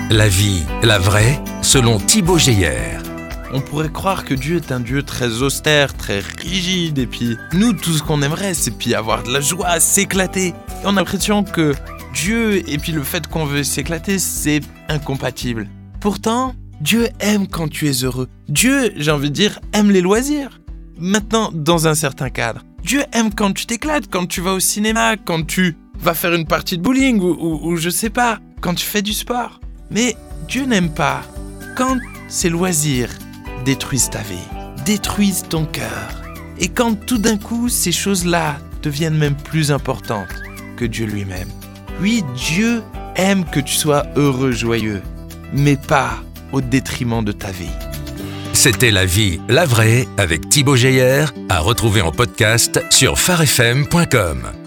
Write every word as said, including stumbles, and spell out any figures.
La vie, la vraie, selon Thibaut Geyer. On pourrait croire que Dieu est un Dieu très austère, très rigide, et puis nous, tout ce qu'on aimerait, c'est puis avoir de la joie, s'éclater. Et on a l'impression que Dieu et puis le fait qu'on veut s'éclater, c'est incompatible. Pourtant, Dieu aime quand tu es heureux. Dieu, j'ai envie de dire, aime les loisirs. Maintenant, dans un certain cadre. Dieu aime quand tu t'éclates, quand tu vas au cinéma, quand tu vas faire une partie de bowling ou, ou, ou je sais pas, quand tu fais du sport. Mais Dieu n'aime pas quand ces loisirs détruisent ta vie, détruisent ton cœur. Et quand tout d'un coup, ces choses-là deviennent même plus importantes que Dieu lui-même. Oui, Dieu aime que tu sois heureux, joyeux, mais pas au détriment de ta vie. C'était La vie, la vraie avec Thibaut Geyer, à retrouver en podcast sur phare f m point com.